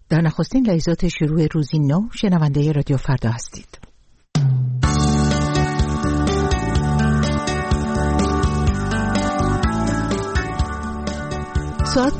در نخستین لحظات شروع روزی نو شنونده رادیو فردا هستید. ساعت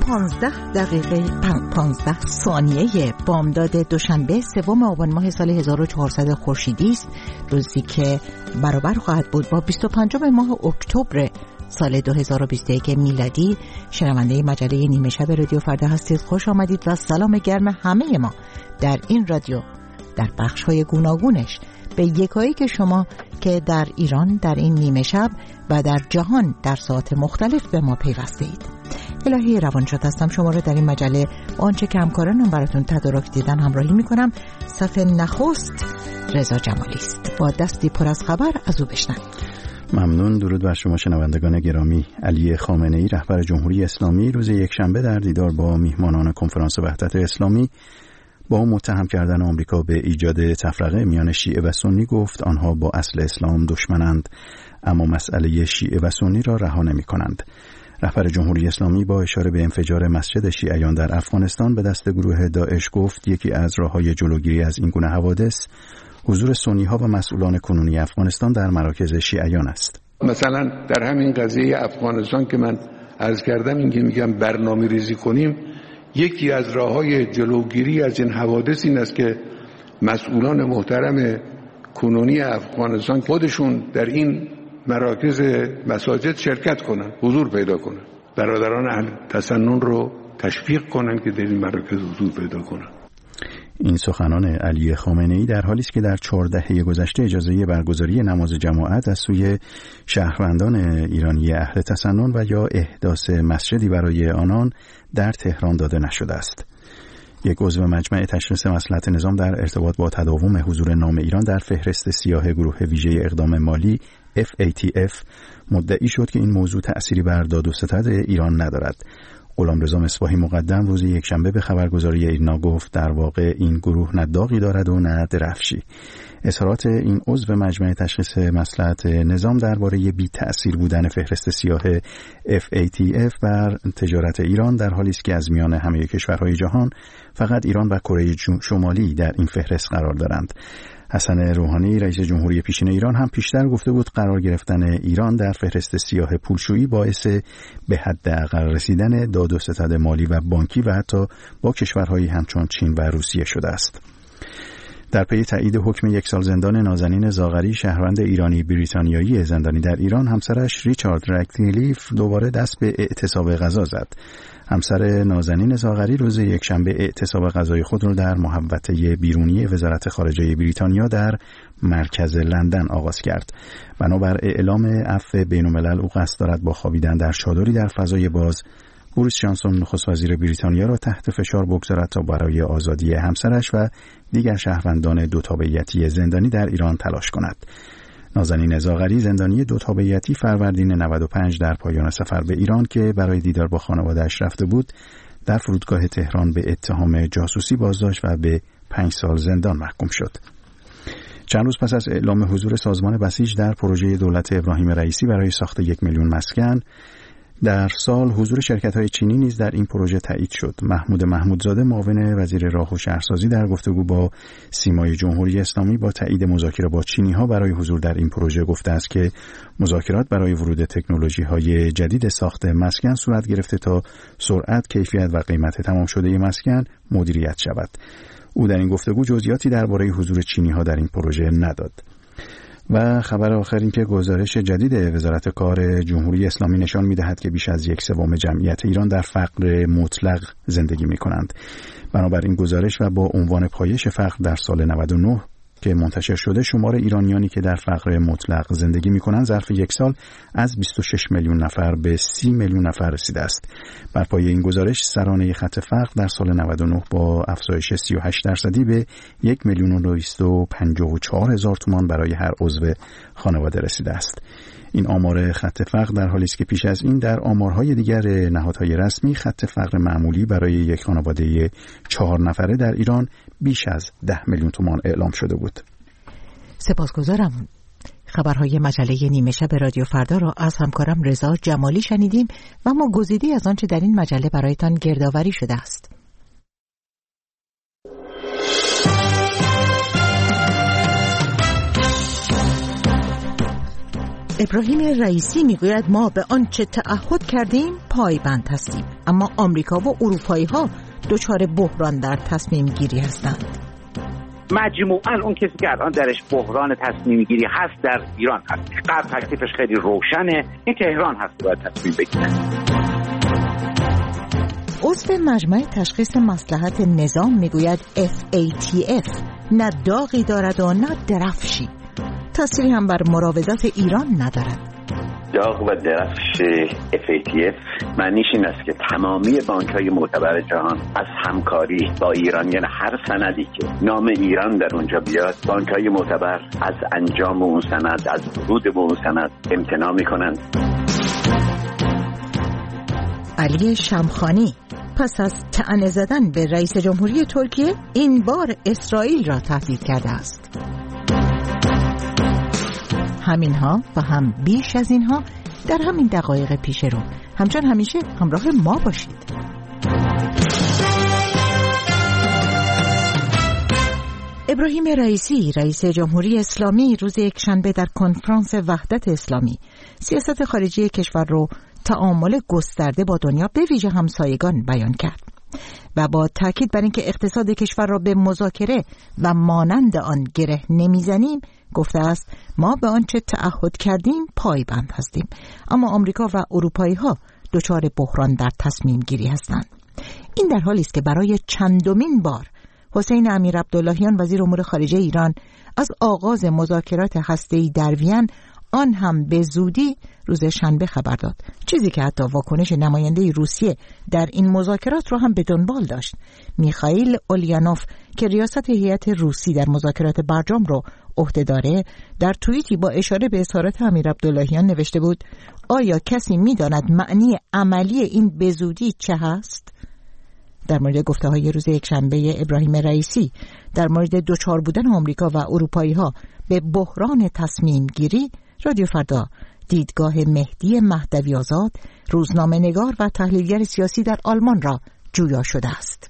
15 ثانیه بامداد دوشنبه 3 آبان ماه سال 1400 خورشیدی است، روزی که برابر خواهد بود با 25 ماه اکتبر سال 2021 میلادی. شنونده مجله نیمه شب رادیو فردا هستید. خوش آمدید و سلام گرم همه ما در این رادیو در بخش‌های گوناگونش به یکایی که شما که در ایران در این نیمه شب و در جهان در ساعات مختلف به ما پیوسته اید. الهی روانشاد هستم، شما رو در این مجله آنچه که همکارانم براتون تدارک دیدن همراهی میکنم. صفحه نخست رضا جمالی است، با دستی پر از خبر از او بشنوید. ممنون. درود بر شما شنوندگان گرامی. علی خامنه‌ای رهبر جمهوری اسلامی روز یکشنبه در دیدار با میهمانان کنفرانس وحدت اسلامی با متهم کردن آمریکا به ایجاد تفرقه میان شیعه و سنی گفت آنها با اصل اسلام دشمنند، اما مسئله شیعه و سنی را رها نمی‌کنند. رهبر جمهوری اسلامی با اشاره به انفجار مسجد شیعیان در افغانستان به دست گروه داعش گفت یکی از راه‌های جلوگیری از این گونه حوادث حضور سنی‌ها و مسئولان کنونی افغانستان در مراکز شیعیان است. مثلا در همین قضیه افغانستان که من عرض کردم، اینکه میگم برنامه‌ریزی کنیم، یکی از راه‌های جلوگیری از این حوادث این است که مسئولان محترم کنونی افغانستان خودشون در این مراکز مساجد شرکت کنن، حضور پیدا کنن، برادران اهل تسنن رو تشویق کنن که در این مراکز حضور پیدا کنن. این سخنان علی خامنه‌ای در حالی است که در 4 دهه گذشته اجازه برگزاری نماز جماعت از سوی شهروندان ایرانی اهل تسنن و یا احداث مسجدی برای آنان در تهران داده نشده است. یک عضو مجمع تشخیص مصلحت نظام در ارتباط با تداوم حضور نام ایران در فهرست سیاه گروه ویژه اقدام مالی FATF مدعی شد که این موضوع تأثیری بر داد و ستد ایران ندارد. غلامرضا مصباحی مقدم روز یکشنبه به خبرگزاری ایرنا گفت در واقع این گروه نه داغی دارد و نه درفشی. اظهارات این عضو مجمع تشخیص مصلحت نظام درباره بی تأثیر بودن فهرست سیاه FATF بر تجارت ایران در حالی است که از میان همه کشورهای جهان فقط ایران و کره شمالی در این فهرست قرار دارند. حسن روحانی رئیس جمهوری پیشین ایران هم پیشتر گفته بود قرار گرفتن ایران در فهرست سیاه پولشویی باعث به حداقل رسیدن داد و ستد مالی و بانکی و حتی با کشورهایی همچون چین و روسیه شده است. در پی تایید حکم 1 سال زندان نازنین زاغری، شهروند ایرانی بریتانیایی زندانی در ایران، همسرش ریچارد رکلیف دوباره دست به اعتصاب غذا زد. همسر نازنین زاغری روز یکشنبه اعتصاب غذای خود را در محوطه بیرونی وزارت خارجه بریتانیا در مرکز لندن آغاز کرد. بنابر اعلام عفو بین‌الملل او قصد دارد با خوابیدن در چادری در فضای باز بوریس جانسون نخست وزیر بریتانیا را تحت فشار بگذارد تا برای آزادی همسرش و دیگر شهروندان دو تابعیتی زندانی در ایران تلاش کند. نازنین زاغری زندانی دو تابعیتی فروردین 95 در پایان سفر به ایران که برای دیدار با خانواده‌اش رفته بود در فرودگاه تهران به اتهام جاسوسی بازداشت و به 5 سال زندان محکوم شد. چند روز پس از اعلام حضور سازمان بسیج در پروژه دولت ابراهیم رئیسی برای ساخت 1 میلیون مسکن در سال، حضور شرکت‌های چینی نیز در این پروژه تایید شد. محمود محمودزاده معاون وزیر راه و شهرسازی در گفتگو با سیمای جمهوری اسلامی با تایید مذاکره با چینی‌ها برای حضور در این پروژه گفته است که مذاکرات برای ورود تکنولوژی‌های جدید ساخت مسکن صورت گرفته تا سرعت، کیفیت و قیمت تمام شده مسکن مدیریت شود. او در این گفتگو جزئیاتی درباره حضور چینی‌ها در این پروژه نداد. و خبر آخر این که گزارش جدید وزارت کار جمهوری اسلامی نشان می‌دهد که بیش از 1/3 جمعیت ایران در فقر مطلق زندگی می‌کنند. بنابراین گزارش و با عنوان پایش فقر در سال 99 که منتشر شده، شمار ایرانیانی که در فقر مطلق زندگی می‌کنند ظرف 1 سال از 26 میلیون نفر به 30 میلیون نفر رسیده است. بر پایه این گزارش سرانه خط فقر در سال 99 با افزایش 38% به 1,254,000 تومان برای هر عضو خانواده رسیده است. این آمار خط فقر در حالی است که پیش از این در آمارهای دیگر نهادهای رسمی خط فقر معمولی برای یک خانواده 4 نفره در ایران بیش از 10 میلیون تومان اعلام شده بود. سپاسگزارم. خبرهای مجله نیمه شب رادیو فردا را از همکارم رضا جمالی شنیدیم و ما گزیده‌ای از آنچه در این مجله برایتان گردآوری شده است. ابراهیم رئیسی میگوید ما به آنچه تعهد کردیم پایبند هستیم، اما آمریکا و اروپایی ها دچار بحران در تصمیم گیری هستند. مجموعاً اون کسی که الان درش بحران تصمیم گیری هست در ایران هست. غرب تکلیفش خیلی روشنه، این تهران هست باید تصمیم بگیره. عضو مجمع تشخیص مصلحت نظام میگوید FATF نه داغی دارد و نه درفشی، تأثیری هم بر مراودات ایران ندارد. داغ و درفش FATF معنیش این است که تمامی بانک‌های معتبر جهان از همکاری با ایران، یعنی هر سندی که نام ایران در اونجا بیاد، بانک‌های معتبر از انجام اون سند، از ورود به اون سند امتناع می‌کنند. علی شمخانی پس از طعنه زدن به رئیس جمهوری ترکیه این بار اسرائیل را تهدید کرده است. همینها و هم بیش از اینها در همین دقایق پیش رو. همچون همیشه همراه ما باشید. ابراهیم رئیسی رئیس جمهوری اسلامی روز یکشنبه در کنفرانس وحدت اسلامی سیاست خارجی کشور رو تعامل گسترده با دنیا به ویژه همسایگان بیان کرد و با تاکید بر اینکه اقتصاد کشور را به مذاکره و مانند آن گره نمیزنیم گفته است ما به آنچه تعهد کردیم پایبند هستیم، اما آمریکا و اروپایی ها دچار بحران در تصمیم گیری هستند. این در حالی است که برای چندمین بار حسین امیرعبداللهیان وزیر امور خارجه ایران از آغاز مذاکرات هسته‌ای در وین، آن هم به زودی، روز شنبه خبر داد، چیزی که حتی واکنش نماینده روسیه در این مذاکرات رو هم به دنبال داشت. میخائیل اولیانوف که ریاست هیئت روسی در مذاکرات برجام رو عهده داره، در توییتی با اشاره به اظهارات امیرعبداللهیان نوشته بود: آیا کسی میداند معنی عملی این به زودی چه هست؟ در مورد گفته‌های روز یکشنبه ابراهیم رئیسی در مورد دوچار بودن آمریکا و اروپایی ها به بحران تصمیم گیری، رادیو فردا دیدگاه مهدی مهدوی آزاد، روزنامه‌نگار و تحلیلگر سیاسی در آلمان را جویا شده است.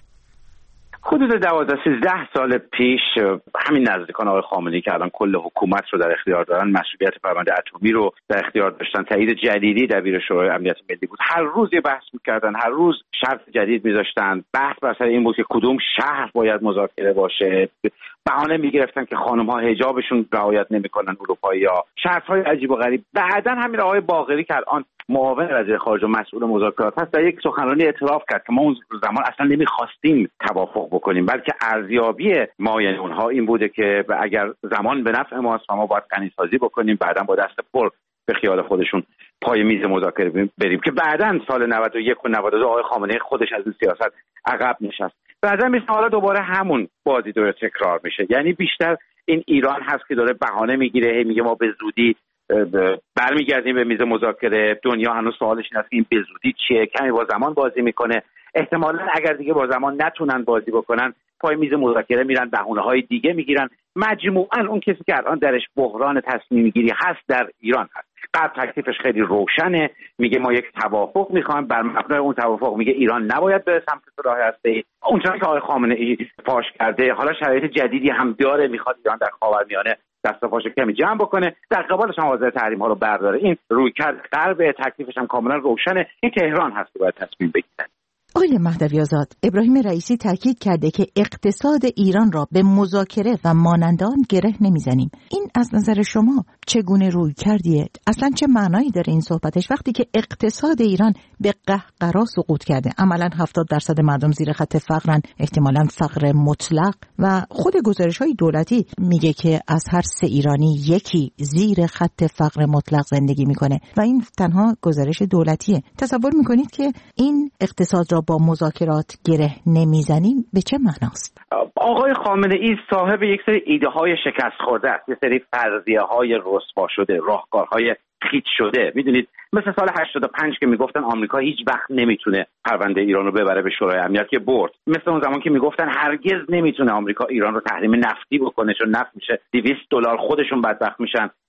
حدود 12-13 سال پیش همین نزدیکان آقای خامنه‌ای که الان کل حکومت رو در اختیار دارن، مسئولیت پرونده اتمی رو در اختیار داشتن، تایید جدیدی دبیر شورای امنیت ملی بود، هر روز یه بحث می‌کردن، هر روز شرط جدید می‌ذاشتن. بحث بر سر این بود که کدوم شهر باید مذاکره باشه، بهانه می‌گرفتن که خانم‌ها حجابشون رعایت نمی‌کنن، اروپایی‌ها، شرط‌های عجیب و غریب. بعداً همین آقای باقری که الان معاون وزیر خارجه و مسئول مذاکرات هست، در یک سخنرانی اعتراف کرد که ما اون زمان اصلا نمی‌خواستیم توافق بکنیم، بلکه ارزیابی ما یعنی اونها این بوده که اگر زمان به نفع ماست و ما باید غنی‌سازی بکنیم، بعداً با دست پر به خیال خودشون پای میز مذاکره بریم، که بعداً سال 91 و 92 آقای خامنه‌ای خودش از این سیاست عقب نشست. بعداً میشه حالا دوباره همون بازی داره تکرار میشه، یعنی بیشتر این ایران هست که داره بهانه میگیره، میگه ما به زودی برمیگردیم به میز مذاکره. دنیا هنوز سوالش این است که این به زودی چیه، کمی با زمان بازی میکنه. احتمالاً اگر دیگه با زمان نتونن بازی بکنن، پای میز مذاکره میرن، بهونه‌های دیگه میگیرن. مجموعاً اون کسی که الان درش بحران تصمیم گیری هست در ایران هست. غرب تکلیفش خیلی روشنه، میگه ما یک توافق میخوایم، بر مبنای اون توافق میگه ایران نباید به سمت راه هسته‌ای. اونجوری که آقای خامنه‌ای فاش کرده، حالا شرایط جدیدی هم داره، میخواد ایران در خاورمیانه دست و پاشو کمی جمع بکنه، در قبالش هم حاضر تحریم ها رو برداره. این رویکرد غرب، تکلیفش هم کاملا روشنه. این تهران هست که باید تصمیم بگیره. آقای مهدوی آزاد، ابراهیم رئیسی تاکید کرده که اقتصاد ایران را به مذاکره و مانند آن گره نمیزنیم. این از نظر شما چگونه روی کردیه؟ اصلا چه معنایی داره این صحبتش وقتی که اقتصاد ایران به قهقرا سقوط کرده؟ عملاً 70% مردم زیر خط فقرن، احتمالاً فقر مطلق، و خود گزارش‌های دولتی میگه که از هر 3 ایرانی یکی زیر خط فقر مطلق زندگی میکنه و این تنها گزارش دولتیه. تصور میکنید که این اقتصاد را با مذاکرات گره نمیزنیم به چه معناست؟ آقای خامنه‌ای صاحب یک سری ایده های شکست خورده است، یک سری فرضیه های رسوا شده، راهکارهای خیت شده. میدونید مثل سال 85 که میگفتن آمریکا هیچ وقت نمیتونه پرونده ایران رو ببره به شورای امنیت، که برد. مثل اون زمان که میگفتن هرگز نمیتونه آمریکا ایران رو تحریم نفتی بکنه چون نفت میشه $200 خودشون بدبخت میشن،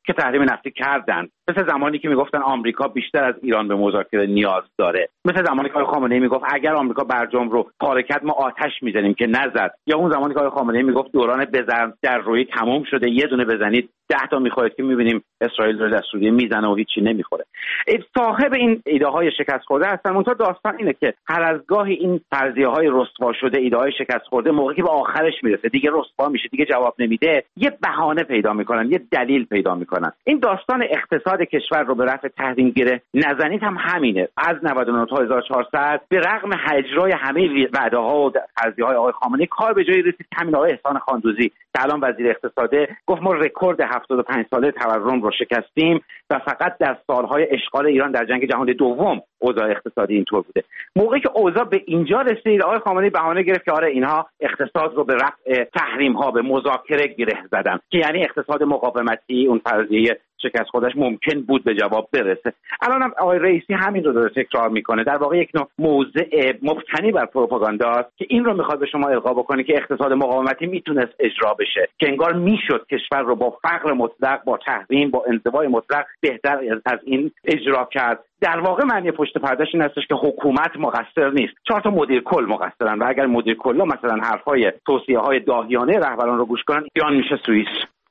که تحریم نفتی کردن، مثل زمانی که میگفتن آمریکا بیشتر از ایران به مذاکره نیاز داره، مثل زمانی که آقای خامنه‌ای میگفت اگر آمریکا برجام رو پاره کرد ما آتش میزنیم که نزد، یا اون زمانی که آقای خامنه‌ای میگفت دوران بزن در روی تموم شده، یه دونه بزنید 10 تا میخورید، که میبینیم اسرائیل رو در سوریه میزنه و هیچی نمیخوره. صاحب این ایده های شکست خورده هستن. منتها داستان اینه که هر از گاهی این فرضیه های رسوا شده، ایده های شکست خورده، موقعی که به آخرش میرسه دیگه رسوا میشه، دیگه جواب نمیده، یه بهانه پیدا میکنن، یه دلیل پیدا میکنن. این داستان اقتصاد کشور رو به رفع تحریم گره نزنید هم همینه. از 99 تا 1400 به رغم اجرای همه وعده ها و فرضیه های آقای خامنه‌ای کار به جایی رسید. همین آقای احسان خاندوزی که الان وزیر اقتصاده گفت ما رکورد 75 ساله تورم رو شکستیم و فقط در سالهای اشغال ایران در جنگ جهانی دوم اوضاع اقتصادی اینطور بوده. موقعی که اوضاع به اینجا رسید آقای خامنه‌ای بهانه گرفت که آره اینها اقتصاد رو به رفع تحریم ها به مذاکره گره زدن، که یعنی اقتصاد مقاومتی، اون فرضیه شکست خودش ممکن بود به جواب برسه. الان هم آقای رئیسی همین رو داره تکرار میکنه. در واقع یک نوع موضع مبتنی بر پروپاگاندا است که این رو میخواد به شما القا بکنه که اقتصاد مقاومتی میتونست اجرا بشه، که انگار میشد کشور رو با فقر مطلق، با تحریم، با انزوای مطلق بهتر از این اجرا کرد. در واقع معنی پشت پردهش این هستش که حکومت مقصر نیست، 4 تا مدیر کل مقصرن و اگر مدیر کل‌ها مثلا حرفای توصیه‌های داهیانه رهبران رو گوش کنن ایران میشه سوئیس.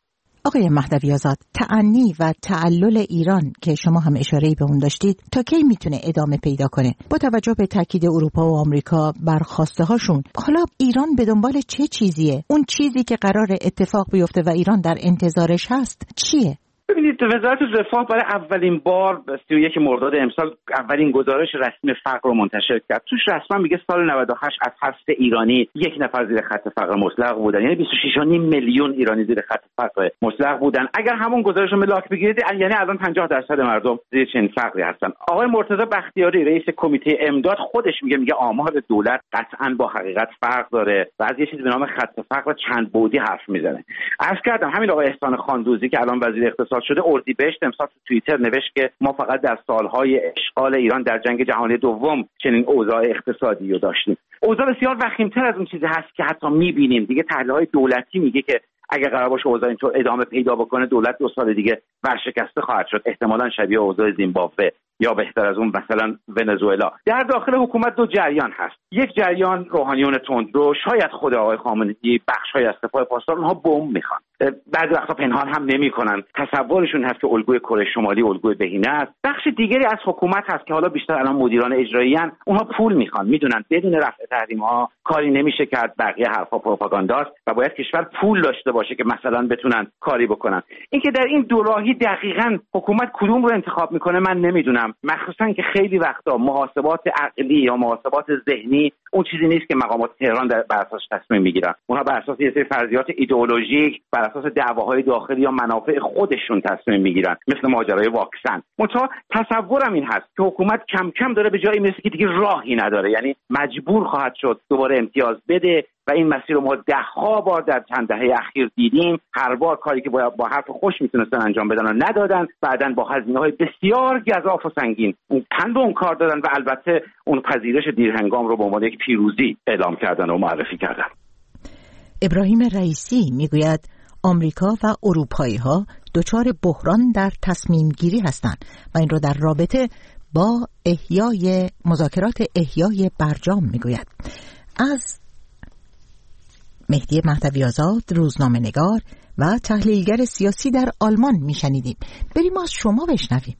آقای مهدوی آزاد، تأنی و تعلل ایران که شما هم اشاره‌ای به اون داشتید تا کی میتونه ادامه پیدا کنه با توجه به تاکید اروپا و آمریکا بر خواسته هاشون؟ حالا ایران به دنبال چه چیزیه؟ اون چیزی که قرار اتفاق بیفته و ایران در انتظارش هست چیه؟ ببینید وزارت رفاه برای اولین بار 31 مرداد امسال اولین گزارش رسمی فقر رو منتشر کرد. توش رسما میگه سال 98 از هر 3 ایرانی 1 نفر زیر خط فقر مطلق بودن، یعنی 26.5 میلیون ایرانی زیر خط فقر مطلق بودن. اگر همون گزارش رو ملاک بگیرید یعنی الان 50% مردم زیر چنین فقری هستن. آقای مرتضی بختیاری رئیس کمیته امداد خودش میگه آمار دولت قطعاً با حقیقت فرق داره و از یه چیزی به نام خط فقر چند بعدی حرف میزنه. عرض کردم همین آقای احسان خاندوزی که الان وزیر اقتصاد شده اردیبهشت امسال تو توییتر نوشت که ما فقط در سالهای اشغال ایران در جنگ جهانی دوم چنین اوضاع اقتصادی رو داشتیم. اوضاع بسیار وخیم‌تر از اون چیزی هست که حتی می‌بینیم. دیگه تحلیل‌های دولتی میگه که اگر قرار باشه اوضاع اینطور ادامه پیدا بکنه دولت 2 سال دیگه ورشکسته خواهد شد، احتمالاً شبیه اوضاع زیمبابوه یا بهتر از اون مثلا ونزوئلا. در داخل حکومت 2 جریان هست. یک جریان روحانیون تندرو، شاید خود آقای خامنه‌ای، بخش‌های از سپاه پاسدار، اونها بمب میخوان. بعضی وقتا پنهان هم نمیکنن. تصورشون هست که الگوی کره شمالی الگوی بهینه است. بخش دیگری از حکومت هست که حالا بیشتر الان مدیران اجرایی ان، اونها پول میخوان، میدونن بدون رفع تحریم‌ها کاری نمیشه کرد، بقیه حرفا پروپاگانداست و باید کشور پول داشته باشه که مثلا بتونن کاری بکنن. اینکه در این دو راهی دقیقاً حکومت کدوم رو انتخاب میکنه من نمیدونم، مخصوصا که خیلی وقتا محاسبات عقلی یا محاسبات ذهنی اون چیزی نیست که مقامات تهران بر اساس تصمیم میگیرن. اونها بر اساس یه سری فرضیات ایدئولوژیک، بر اساس دعواهای داخلی یا منافع خودشون تصمیم میگیرن، مثل ماجرای واکسن. منتها تصورم این هست که حکومت کم کم داره به جایی میرسه که دیگه راهی نداره، یعنی مجبور خواهد شد دوباره امتیاز بده و این مسیر رو ما 10 بار در چند دهه اخیر دیدیم. هر بار کاری که با حرف خوش میتونستن انجام بدن و ندادن، بعدن با هزینه‌های بسیار گزاف و سنگین اون پند اون کار دادن و البته اون پذیرش دیرهنگام رو به عنوان یک پیروزی اعلام کردن و معرفی کردن. ابراهیم رئیسی میگوید آمریکا و اروپایی‌ها دچار بحران در تصمیم گیری هستند و این رو در رابطه با مذاکرات احیای برجام میگوید. از مهدی مهدوی آزاد، روزنامه‌نگار و تحلیلگر سیاسی در آلمان میشنیدیم. بریم از شما بشنویم.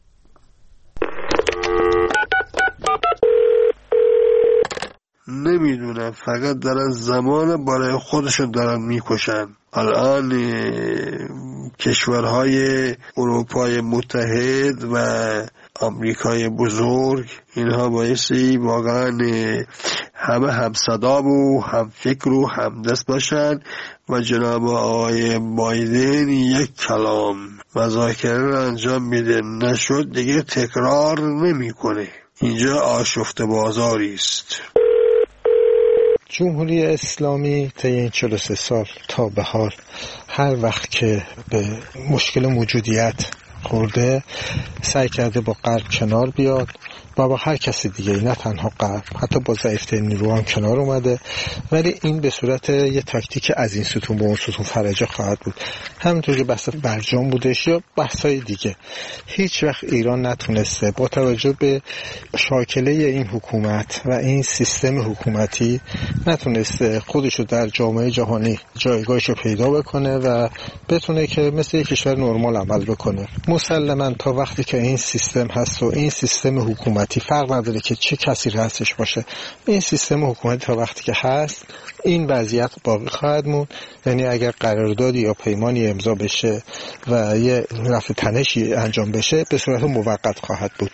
نمیدونم، فقط دارن زمان برای خودشون دارن میکشن. الان کشورهای اروپای متحد و آمریکای بزرگ اینها بایستی واقعا همه همصدا و هم فکر و هم دست باشن و جناب آقای بایدن یک کلام مذاکره رو انجام میده، نشد دیگه تکرار نمیکنه. اینجا آشفته بازاری است. جمهوری اسلامی طی این 43 سال تا به حال هر وقت که به مشکل موجودیت خورده سعی کرده با غرب کنار بیاد و با هر کسی دیگه، نه تنها غرب، حتی با ضعیف‌ترین نیرو هم کنار اومده. ولی این به صورت یه تاکتیک از این ستون به اون ستون فرجه خواهد بود. همینطور که بحث برجام بودش یا بحث‌های دیگه، هیچ وقت ایران نتونسته با توجه به شاکله این حکومت و این سیستم حکومتی نتونسته خودشو در جامعه جهانی جایگاهشو پیدا بکنه و بتونه که مثل یک کشور نرمال عمل بکنه. مسلماً تا وقتی که این سیستم هست و این سیستم حکومتی، فرق نداره که چه کسی هستش باشه، این سیستم حکومتی تا وقتی که هست این وضعیت باقی خواهد موند. یعنی اگر قراردادی یا پیمانی امضا بشه و یه رفع تنشی انجام بشه به صورت موقت خواهد بود.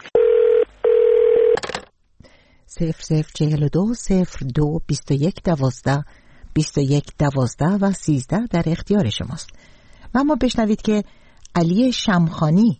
0042 02 21 12 21 12 و 13 در اختیار شماست. و اما بشنوید که علی شمخانی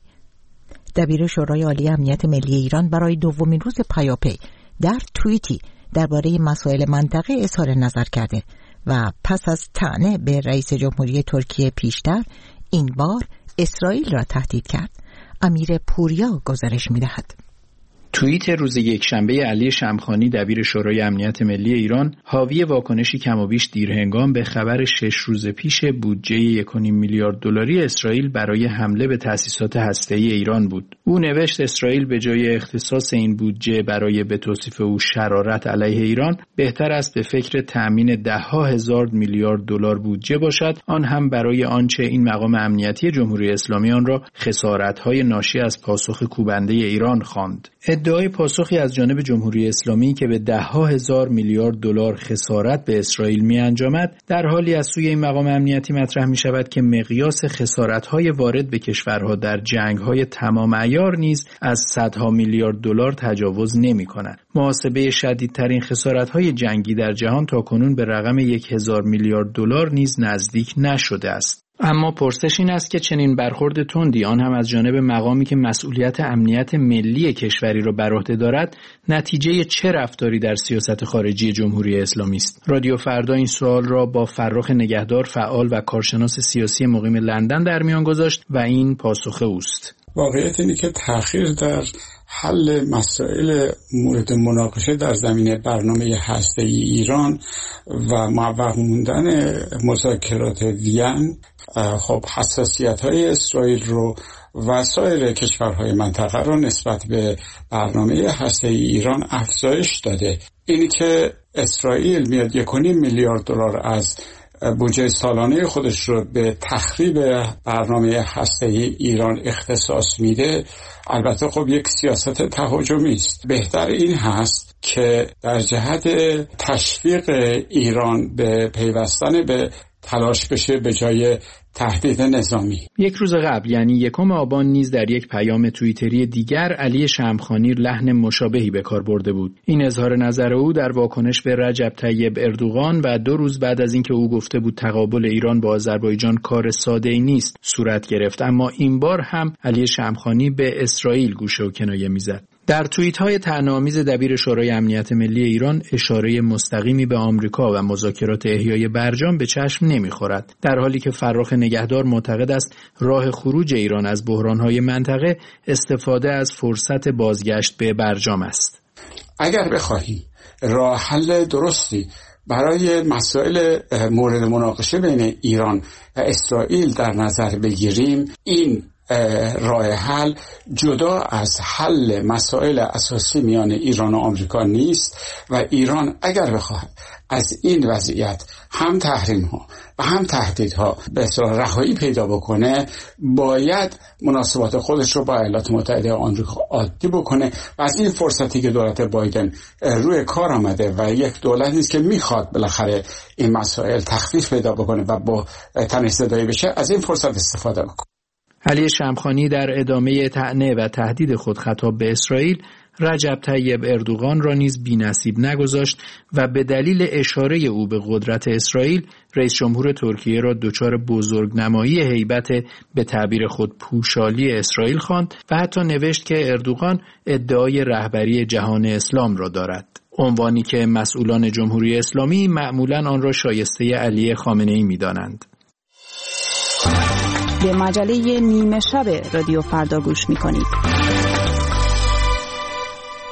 دبیر شورای عالی امنیت ملی ایران برای دومین روز پیاپی در توییتی درباره مسائل منطقه اظهار نظر کرده و پس از طعنه به رئیس جمهوری ترکیه پیشتر این بار اسرائیل را تهدید کرد. امیر پوریا گزارش می‌دهد. توییت روز یکشنبه علی شمخانی دبیر شورای امنیت ملی ایران حاوی واکنشی کمابیش دیرهنگام به خبر 6 روز پیش بودجه 1.5 میلیارد دلاری اسرائیل برای حمله به تأسیسات هسته‌ای ایران بود. او نوشت اسرائیل به جای اختصاص این بودجه برای به توصیف او شرارت علیه ایران، بهتر است به فکر تأمین ده‌ها هزار میلیارد دلار بودجه باشد، آن هم برای آنچه این مقام امنیتی جمهوری اسلامی آن را خسارت‌های ناشی از پاسخ کوبنده ایران خواند. ادعای پاسخی از جانب جمهوری اسلامی که به ده‌ها هزار میلیارد دلار خسارت به اسرائیل می‌انجامد، در حالی از سوی این مقام امنیتی مطرح می‌شود که مقیاس خسارت‌های وارد به کشورها در جنگ‌های تمام عیار نیز از صدها میلیارد دلار تجاوز نمی‌کند. محاسبه شدیدترین خسارت‌های جنگی در جهان تاکنون به رقم 1000 میلیارد دلار نیز نزدیک نشده است. اما پرسش این است که چنین برخورد تندی، آن هم از جانب مقامی که مسئولیت امنیت ملی کشوری را بر عهده دارد، نتیجه چه رفتاری در سیاست خارجی جمهوری اسلامی است؟ رادیو فردا این سوال را با فرخ نگهدار، فعال و کارشناس سیاسی مقیم لندن در میان گذاشت و این پاسخ اوست. واقعیت اینه که تأخیر در حل مسائل مورد مناقشه در زمینه برنامه هسته‌ای ایران و موفق موندن مذاکرات وین خب حساسیت‌های اسرائیل رو و سایر کشورهای منطقه رو نسبت به برنامه هسته‌ای ایران افزایش داده. اینی که اسرائیل میاد 1.5 میلیارد دلار از بودجه سالانه خودش رو به تخریب برنامه هسته‌ای ایران اختصاص میده، البته خب یک سیاست تهاجمی است. بهتر این هست که در جهت تشویق ایران به پیوستن به تلاش بشه به جای تهدید نظامی. یک روز قبل یعنی 1 آبان نیز در یک پیام توییتری دیگر علی شمخانی لحن مشابهی به کار برده بود. این اظهار نظر او در واکنش به رجب طیب اردوغان و 2 روز بعد از اینکه او گفته بود تقابل ایران با آذربایجان کار ساده‌ای نیست صورت گرفت، اما این بار هم علی شمخانی به اسرائیل گوشه و کنایه میزد. در توییت‌های طعنه‌آمیز دبیر شورای امنیت ملی ایران اشاره مستقیمی به آمریکا و مذاکرات احیای برجام به چشم نمی‌خورد، در حالی که فرخ نگهدار معتقد است راه خروج ایران از بحران‌های منطقه استفاده از فرصت بازگشت به برجام است. اگر بخواهیم راه حل درستی برای مسائل مورد مناقشه بین ایران و اسرائیل در نظر بگیریم، این راه حل جدا از حل مسائل اساسی میان ایران و آمریکا نیست و ایران اگر بخواهد از این وضعیت هم تحریم ها و هم تهدیدها به اصطلاح رهایی پیدا بکنه، باید مناسبات خودش رو با ایالات متحده آمریکا عادی بکنه و از این فرصتی که دولت بایدن روی کار آمده و یک دولتی است که میخواد بالاخره این مسائل تخفیف پیدا بکنه و با تنش زدایی بشه، از این فرصت استفاده بکنه. علی شمخانی در ادامه طعنه و تهدید خود خطاب به اسرائیل، رجب طیب اردوغان را نیز بی‌نصیب نگذاشت و به دلیل اشاره او به قدرت اسرائیل، رئیس جمهور ترکیه را دچار بزرگنمایی هیبت به تعبیر خود پوشالی اسرائیل خواند و حتی نوشت که اردوغان ادعای رهبری جهان اسلام را دارد. عنوانی که مسئولان جمهوری اسلامی معمولاً آن را شایسته علی خامنه‌ای می‌دانند. به مجله نیمه شب رادیو فردا گوش می‌کنید.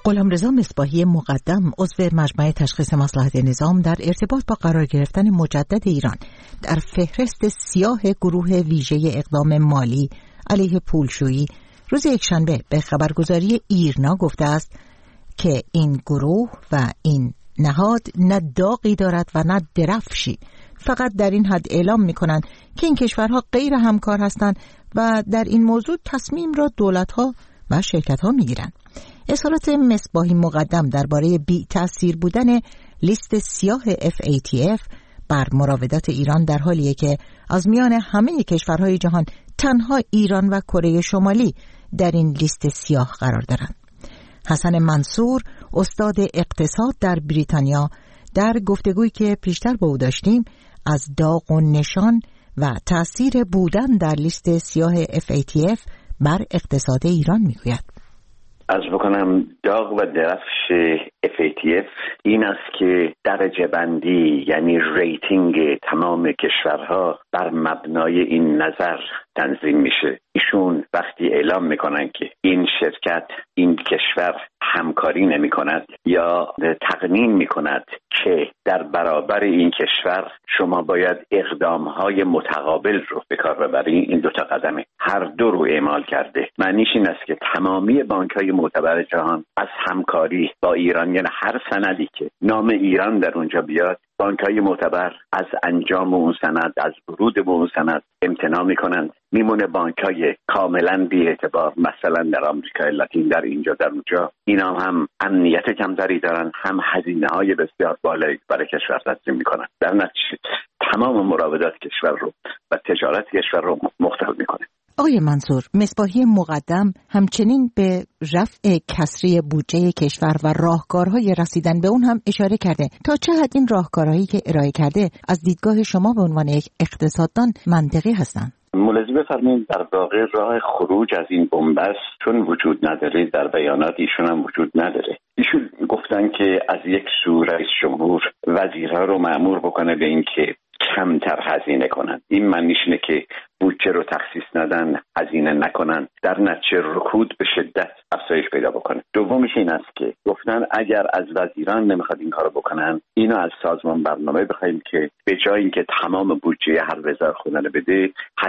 غلامرضا مصباحی مقدم، عضو مجمع تشخیص مصلحت نظام، در ارتباط با قرار گرفتن مجدد ایران در فهرست سیاه گروه ویژه اقدام مالی علیه پولشویی روز یکشنبه به خبرگزاری ایرنا گفته است که این گروه و این نهاد نه داغی دارد و نه درفشی، فقط در این حد اعلام می‌کنند که این کشورها غیر همکار هستند و در این موضوع تصمیم را دولت‌ها و شرکت‌ها می‌گیرند. اظهارات مصباحی مقدم درباره بی تأثیر بودن لیست سیاه FATF بر مراودات ایران در حالیه که از میان همه کشورهای جهان تنها ایران و کره شمالی در این لیست سیاه قرار دارند. حسن منصور، استاد اقتصاد در بریتانیا، در گفتگویی که پیشتر با او داشتیم از داغ و نشان و تأثیر بودن در لیست سیاه FATF بر اقتصاد ایران میگوید. عرض بکنم داغ و درفش FATF این است که درجه بندی یعنی ریتینگ تمام کشورها بر مبنای این نظر تنظیم میشه. ایشون وقتی اعلام میکنن که این شرکت این کشور همکاری نمی کند یا تقنین می کند که در برابر این کشور شما باید اقدامهای متقابل رو به کار ببرین، این دوتا قدمه هر دو رو اعمال کرده. معنیش این است که تمامی بانک‌های معتبر جهان از همکاری با ایران، یعنی هر سندی که نام ایران در اونجا بیاد، بانک‌های معتبر از انجام اون سند، از ورود به اون سند امتناع می‌کنند. میمونه بانک‌های کاملا بی‌اعتبار، مثلا در آمریکای لاتین، در اینجا در اونجا، اینا هم امنیت کمتری دارن، هم هزینه‌های بسیار بالایی برای کشور تنظیم می‌کنن. در نتیجه تمام مراودات کشور رو و تجارت کشور رو مختل می‌کنه. آقای منصور، مصباحی مقدم همچنین به رفع کسری بودجه کشور و راهکارهای رسیدن به اون هم اشاره کرده. تا چه حد این راهکارهایی که ارائه کرده از دیدگاه شما به عنوان یک اقتصاددان منطقی هستند؟ ملاحظه بفرمایید در واقع راه خروج از این بنبست چون وجود نداره، در بیانات ایشون هم وجود نداره. ایشون گفتن که از یک سو رئیس جمهور وزیرها رو مأمور بکنه به این که کمتر هزینه کنن. این معنیش اینه که بودجه رو تخصیص ندن، هزینه نکنن، در نتیجه رکود به شدت افزایش پیدا بکنه. دومش این است که گفتن اگر از وزیران نمیخواد این کارو بکنن، اینو از سازمان برنامه بخوایم که به جای اینکه تمام بودجه هر وزارت خونه بده،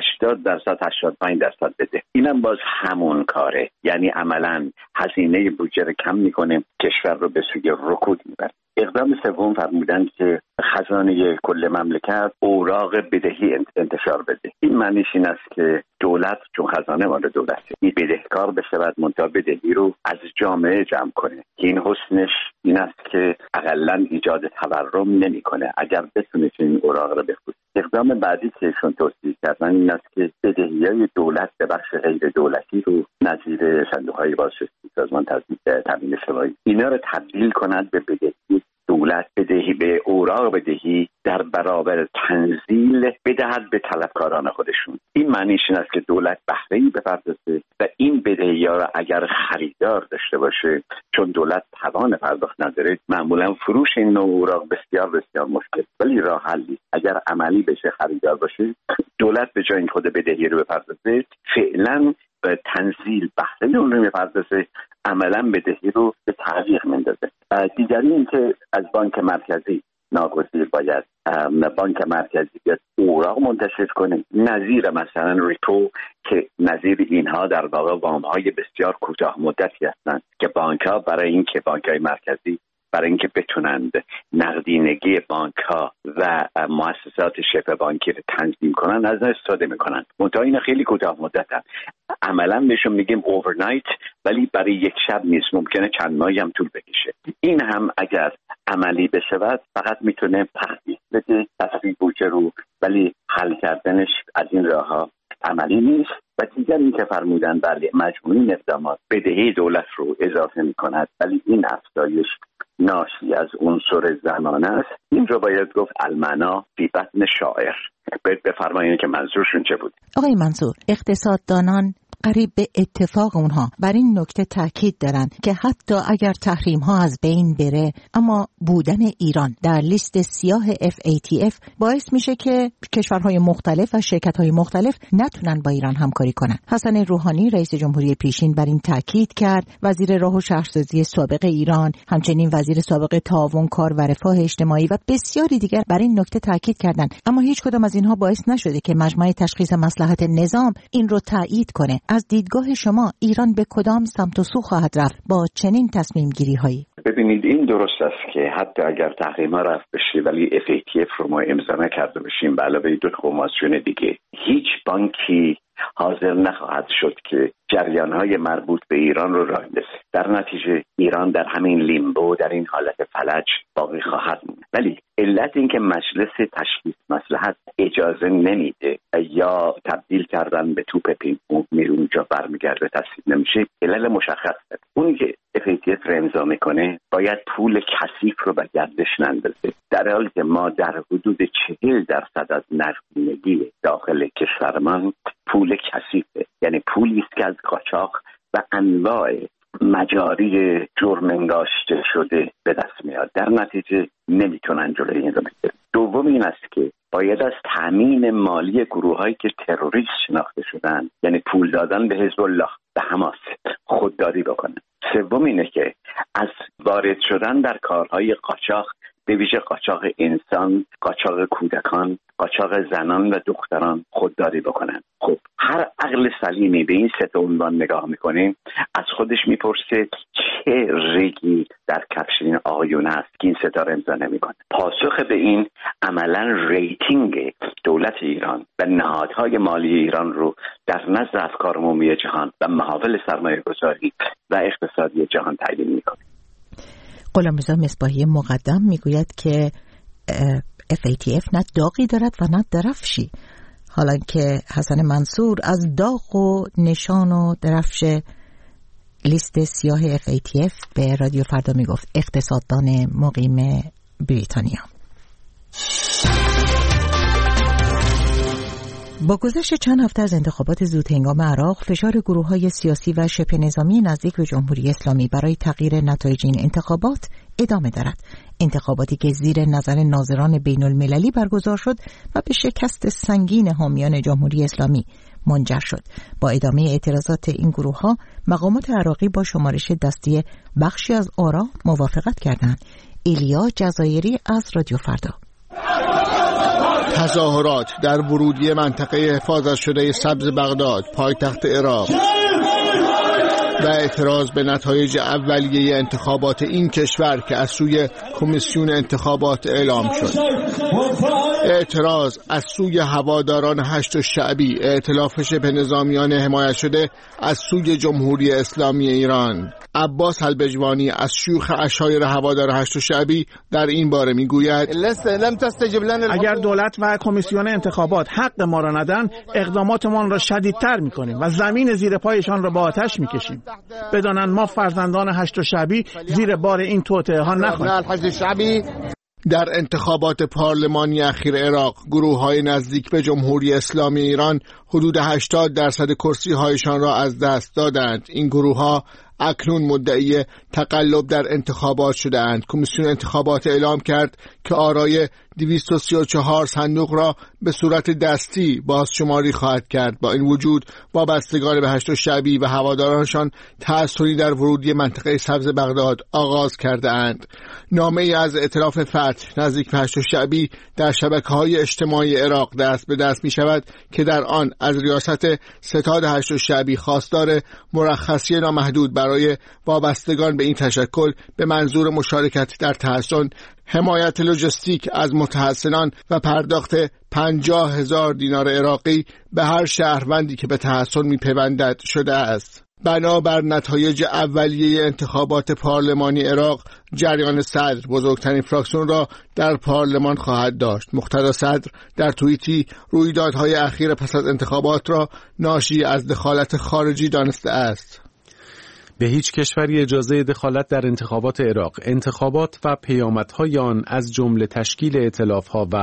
80% 85% بده. اینم باز همون کاره، یعنی عملاً هزینه بودجه رو کم میکنه، کشور رو به سوی رکود میبره. اقدام سوم فرمودن که خزانه کل مملکت اوراق بدهی انتشار بده. این معنیش این است که دولت چون خزانه مال دولته، این بدهکار بشه بعد منتها بدهی رو از جامعه جمع کنه که این حسنش این است که اقلن ایجاد تورم نمیکنه اگر بتونه این اوراق رو بفروشه. اقدام بعدی که ایشون توصیه کردن این است که بدهی‌های دولت به بخش غیر دولتی رو نظیر صندوق‌های بازنشستگی، سازمان تامین اجتماعی، اینا رو تبدیل کنند به بدهی دولت، بدهی به اوراق بدهی در برابر تنزیل بدهد به طلبکاران خودشون. این معنیش این است که دولت بهره‌ای بپردازه و این بدهی‌ها را اگر خریدار داشته باشه، چون دولت توان پرداخت نداره، معمولا فروش این نوع اوراق بسیار بسیار مشکل، ولی راه حلی اگر عملی بشه خریدار باشه، دولت به جای این خود بدهی رو بپردازه، فعلا به تنزیل بهره اون رو میپردازه، عملا بدهی رو به تعویق میندازه. دیگری این که از بانک مرکزی ناگزیر باید بانک مرکزی بیاد اوراق منتشر کنه، نظیر مثلا ریپو که نظیر اینها در واقع وام‌های بسیار کوتاه مدتی هستند که بانک‌ها برای اینکه بانک‌های مرکزی برای اینکه بتونند نقدینگی بانک‌ها و مؤسسات شبه بانکی رو تنظیم کنن از استفاده میکنن. منتها این خیلی کوتاه مدتن، عملا بهشون میگیم اوورنایت، ولی برای یک شب نیست، ممکنه چند ماهی هم طول بکشه. این هم اگر عملی بشه فقط میتونه تخفیف بده تصفیه بودجه رو، ولی حل کردنش از این راه‌ها عملی نیست. و دیگر این که فرمودن بله مجموعی اقدامات بدهی دولت رو اضافه میکند، ولی این افزایش ناشی از عنصر زمانه است. این رو باید گفت المعنا فی بطن شاعر. بفرمایید که منظورشون چه بود؟ آقای منصور، اقتصاددانان قریب به اتفاق اونها بر این نکته تاکید دارن که حتی اگر تحریم ها از بین بره، اما بودن ایران در لیست سیاه FATF باعث میشه که کشورهای مختلف و شرکت‌های مختلف نتونن با ایران همکاری کنن. حسن روحانی رئیس جمهوری پیشین بر این تاکید کرد. وزیر راه و شهرسازی سابق ایران، همچنین وزیر سابق تعاون، کار و رفاه اجتماعی و بسیاری دیگر بر این نکته تاکید کردند، اما هیچ کدام از اینها باعث نشده که مجمع تشخیص مصلحت نظام این رو تایید کنه. از دیدگاه شما ایران به کدام سمت و سو خواهد رفت با چنین تصمیم گیری هایی؟ ببینید، این درست است که حتی اگر تحریم ها رفت بشه ولی FATF رو ما امضا نکرده باشیم به علاوه 2 کنوانسیون دیگه، هیچ بانکی حاضر نخواهد شد که جریان‌های مربوط به ایران رو راه بندازه. در نتیجه ایران در همین لیمبو، در این حالت فلج باقی خواهد موند. ولی علت این که مجلس تشخیص مصلحت اجازه نمیده یا تبدیل کردن به توپ پینگ پونگ میره اونجا برمیگرده تصویب نمیشه، علت مشخصه. اونی که FATF رو امضا میکنه باید پول کثیف رو به گردش نندازه، در حالی که ما در حدود 40% از نقدینگی داخل کشورمان پول کثیفه، یعنی پولی است که از قاچاق و انواع مجاری جرم انگاشته شده به دست میاد. در نتیجه نمیتونن جلوی این رو بگیرن. دوم این است که باید از تامین مالی گروهایی که تروریست شناخته شدن، یعنی پول دادن به حزب الله، به حماس، خودداری بکنن. سوم اینه که از وارد شدن در کارهای قاچاق، به ویژه قاچاق انسان، قاچاق کودکان، قاچاق زنان و دختران خودداری بکنن. خب هر عقل سلیمی به این 3 عنوان نگاه میکنه، از خودش میپرسه چه ریگی در کفش این آقایون است که این 3 رو امضا نمیکنه. پاسخ به این عملا ریتینگ دولت ایران و نهادهای مالی ایران رو در نزد افکار عمومی جهان و محافل سرمایه‌گذاری و اقتصادی جهان تعیین میکنه. غلامرضا مصباحی مقدم میگوید که FATF نه داغی دارد و نه درفشی، حالا که حسن منصور از داغ و نشان و درفش لیست سیاه FATF به رادیو فردا میگفت. اقتصاددان مقیم بریتانیا. با گذشت چند هفته از انتخابات زودهنگام عراق، فشار گروه‌های سیاسی و شبه نظامی نزدیک به جمهوری اسلامی برای تغییر نتایج این انتخابات ادامه دارد. انتخاباتی که زیر نظر ناظران بین المللی برگزار شد و به شکست سنگین حامیان جمهوری اسلامی منجر شد. با ادامه اعتراضات این گروه‌ها، مقامات عراقی با شمارش دستی بخشی از آرا موافقت کردند. ایلیا جزایری از رادیو فردا. تظاهرات در ورودی منطقه حفاظت شده سبز بغداد، پایتخت عراق، و اعتراض به نتایج اولیه انتخابات این کشور که از سوی کمیسیون انتخابات اعلام شد. اعتراض از سوی هواداران هشت شعبی، ائتلاف شبه نظامیان حمایت شده از سوی جمهوری اسلامی ایران. عباس البجوانی از شیوخ عشایر هوادار هشت شعبی در این باره میگوید اگر دولت و کمیسیون انتخابات حق ما را ندن، اقداماتمان را شدیدتر میکنیم و زمین زیر پایشان را با آتش میکشیم. بدانند ما فرزندان هشت شعبی زیر بار این توطئه ها نخواهیم. در انتخابات پارلمانی اخیر عراق، گروه‌های نزدیک به جمهوری اسلامی ایران حدود 80% کرسی‌هایشان را از دست دادند. این گروه‌ها اکنون مدعی تقلب در انتخابات شده‌اند. کمیسیون انتخابات اعلام کرد که آرای 234 صندوق را به صورت دستی بازشماری خواهد کرد. با این وجود وابستگان به هشت شعبی و هوادارانشان تحصنی در ورودی منطقه سبز بغداد آغاز کرده اند. نامه ای از ائتلاف فتح نزدیک به هشت شعبی در شبکه‌های اجتماعی عراق دست به دست می شود که در آن از ریاست ستاد هشت شعبی خواستار مرخصی نامحدود برای وابستگان به این تشکل به منظور مشارکت در تحصن، حمایت لوجستیک از متحصنان و پرداخت 50,000 دینار عراقی به هر شهروندی که به تحصن می‌پیوندد شده است. بنابر نتایج اولیه انتخابات پارلمانی عراق، جریان صدر بزرگترین فراکسیون را در پارلمان خواهد داشت. مقتدا صدر در توییتی رویدادهای اخیر پس از انتخابات را ناشی از دخالت خارجی دانسته است. به هیچ کشوری اجازه دخالت در انتخابات عراق، انتخابات و پیامدهای آن از جمله تشکیل ائتلاف‌ها و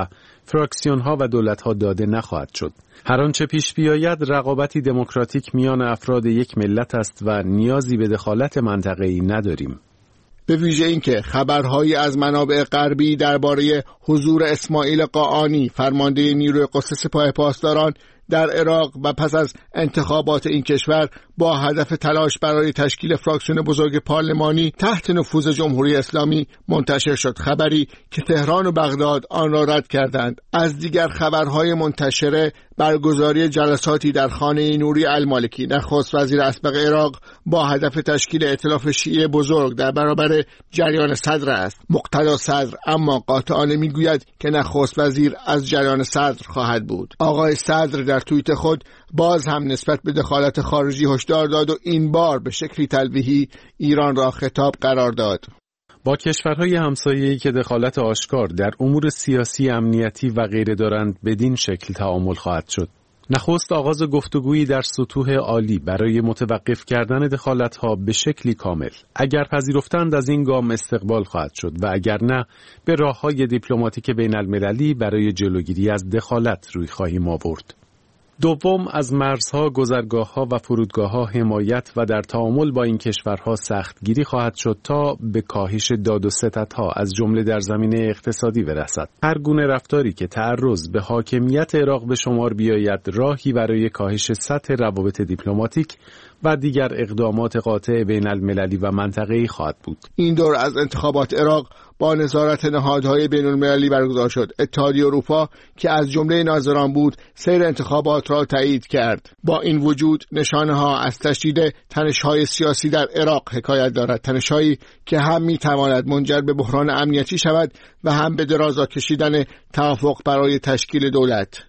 فراکسیون‌ها و دولت‌ها داده نخواهد شد. هر آنچه پیش بیاید رقابتی دموکراتیک میان افراد یک ملت است و نیازی به دخالت منطقه‌ای نداریم. به ویژه اینکه خبرهایی از منابع غربی درباره حضور اسماعیل قاآنی فرمانده نیروی قدس سپاه پاسداران در عراق و پس از انتخابات این کشور با هدف تلاش برای تشکیل فراکسیون بزرگ پارلمانی تحت نفوذ جمهوری اسلامی منتشر شد، خبری که تهران و بغداد آن را رد کردند. از دیگر خبرهای منتشره برگزاری جلساتی در خانه نوری المالکی نخست وزیر اسبق عراق با هدف تشکیل ائتلاف شیعه بزرگ در برابر جریان صدر است. مقتدا صدر اما قاطعانه میگوید که نخست وزیر از جریان صدر خواهد بود. آقای صدر در توییت خود باز هم نسبت به دخالت خارجی هشدار داد و این بار به شکلی تلویحی ایران را خطاب قرار داد. با کشورهای همسایه‌ای که دخالت آشکار در امور سیاسی، امنیتی و غیره دارند بدین شکل تعامل خواهد شد. نخست آغاز گفتگویی در سطوح عالی برای متوقف کردن دخالت‌ها به شکلی کامل. اگر پذیرفتند از این گام استقبال خواهد شد و اگر نه به راه‌های دیپلماتیک بین‌المللی برای جلوگیری از دخالت روی خواهیم آورد. دوم، از مرزها، گذرگاه‌ها و فرودگاه‌ها حمایت و در تعامل با این کشورها سختگیری خواهد شد تا به کاهش داد و ستدها از جمله در زمینه اقتصادی برسد. هر گونه رفتاری که تعرض به حاکمیت عراق به شمار بیاید راهی برای کاهش سطح روابط دیپلماتیک و دیگر اقدامات قاطع بین المللی و منطقه‌ای خواهد بود. این دور از انتخابات عراق با نظارت نهادهای بین المللی برگزار شد. اتحادیه اروپا که از جمله ناظران بود سیر انتخابات را تایید کرد. با این وجود نشانه‌ها از تشدید تنش‌های سیاسی در عراق حکایت دارد، تنش‌هایی که هم می‌تواند منجر به بحران امنیتی شود و هم به درازا کشیدن توافق برای تشکیل دولت.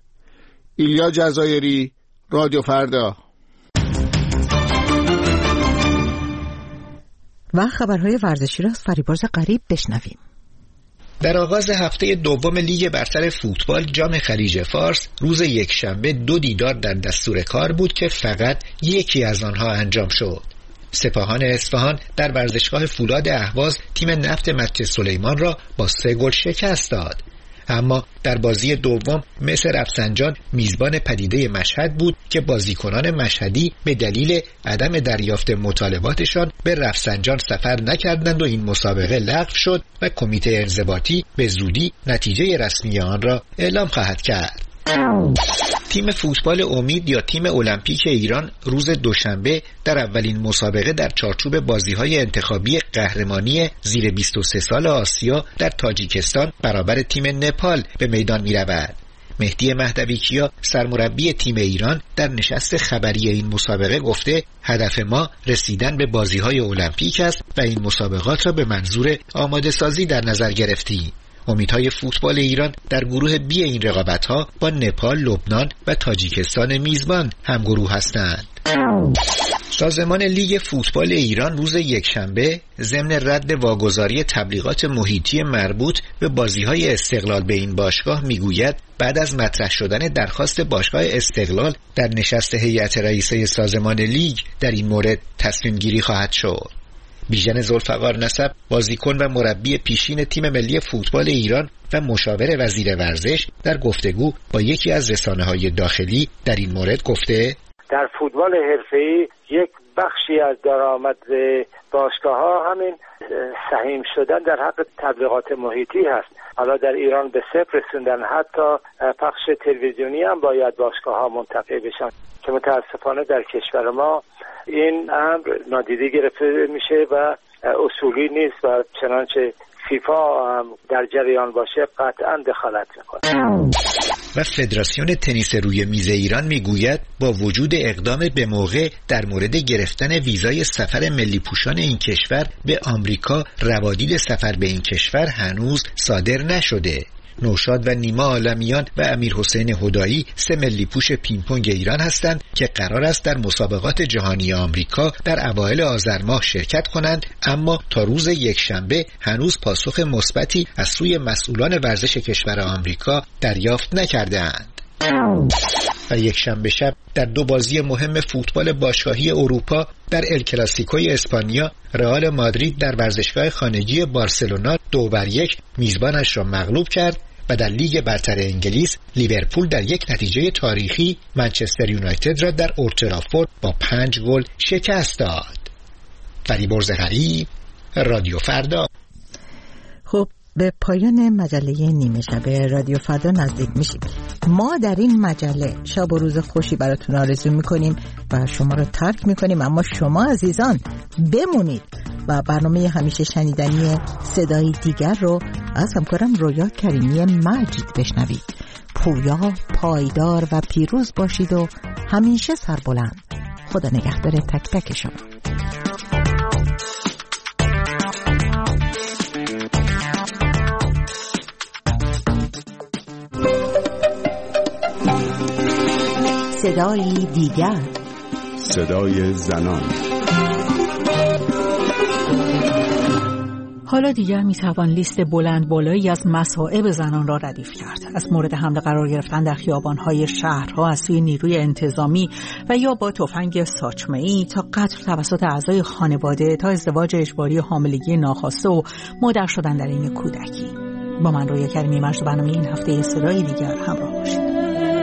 ایلیا جزایری، رادیو فردا. و خبرهای ورزشی را از فریبرز غریب بشنویم. در آغاز هفته دوم لیگ برتر فوتبال جام خلیج فارس روز یکشنبه 2 دیدار در دستور کار بود که فقط یکی از آنها انجام شد. سپاهان اصفهان در ورزشگاه فولاد اهواز تیم نفت مسجد سلیمان را با 3 گل شکست داد. اما در بازی دوم مس رفسنجان میزبان پدیده مشهد بود که بازیکنان مشهدی به دلیل عدم دریافت مطالباتشان به رفسنجان سفر نکردند و این مسابقه لغو شد و کمیته انضباطی به زودی نتیجه رسمی آن را اعلام خواهد کرد. تیم فوتبال امید یا تیم المپیک ایران روز دوشنبه در اولین مسابقه در چارچوب بازی‌های انتخابی قهرمانی زیر 23 سال آسیا در تاجیکستان برابر تیم نپال به میدان می‌رود. مهدی مهدویکیا سرمربی تیم ایران در نشست خبری این مسابقه گفته هدف ما رسیدن به بازی‌های المپیک است و این مسابقات را به منظور آماده سازی در نظر گرفتیم. امیدهای فوتبال ایران در گروه بی این رقابت‌ها با نپال، لبنان و تاجیکستان میزبان همگروه هستند. سازمان لیگ فوتبال ایران روز یکشنبه ضمن رد واگذاری تبلیغات محیطی مربوط به بازی‌های استقلال به این باشگاه میگوید بعد از مطرح شدن درخواست باشگاه استقلال در نشست هیئت رئیسه سازمان لیگ در این مورد تصمیم گیری خواهد شد. بیژن ذوالفقار نسب بازیکن و مربی پیشین تیم ملی فوتبال ایران و مشاور وزیر ورزش در گفتگو با یکی از رسانه‌های داخلی در این مورد گفته در فوتبال حرفه‌ای یک بخشی از درآمد باشگاه‌ها همین سهیم شدن در حق تبلیغات محیطی هست. حالا در ایران به صفر رسوندن، حتی پخش تلویزیونی هم باید باشگاه‌ها منتفع بشن که متاسفانه در کشور ما این امر نادیده گرفته میشه و اصولی نیست و چنانچه فیفا هم در جریان باشه قطعا دخالت میکنه. و فدراسیون تنیس روی میز ایران میگوید با وجود اقدام به موقع در مورد گرفتن ویزای سفر ملی پوشان این کشور به آمریکا، روادید سفر به این کشور هنوز صادر نشده. نوشاد و نیما عالمیان و امیر حسین هدایی 3 ملی پوش پینگ-پونگ ایران هستند که قرار است در مسابقات جهانی آمریکا در اوایل آذر ماه شرکت کنند، اما تا روز یکشنبه هنوز پاسخ مثبتی از سوی مسئولان ورزش کشور آمریکا دریافت نکرده‌اند. و یکشنبه شب در 2 بازی مهم فوتبال باشگاهی اروپا در ال کلاسیکوی اسپانیا رئال مادرید در ورزشگاه خانگی بارسلونا 2-1 میزبانش را مغلوب کرد و در لیگ برتر انگلیس لیورپول در یک نتیجه تاریخی منچستر یونایتد را در اولد ترافورد با 5 گل شکست داد. فریبرز غریب، رادیو فردا. خب به پایان مجله نیمه شب رادیو فردا نزدیک میشیم. ما در این مجله شب و روز خوشی براتون آرزو میکنیم و شما رو ترک میکنیم، اما شما عزیزان بمونید و برنامه همیشه شنیدنی صدای دیگر رو از همکارم رویا کریمی مجید بشنوید. پویا، پایدار و پیروز باشید و همیشه سربلند. خدا نگهدار تک تک شما. صدای دیگر، صدای زنان. حالا دیگر میتوان لیست بلند بالایی از مصائب زنان را ردیف کرد. از مورد حمله قرار گرفتن در خیابان‌های شهرها از سوی نیروی انتظامی و یا با تفنگ ساچمه‌ای تا قتل توسط اعضای خانواده تا ازدواج اجباری و حاملگی ناخواسته و مادر شدن در این کودکی. با من رویا کریمی مجد برنامه این هفته صدای دیگر همراه باشید.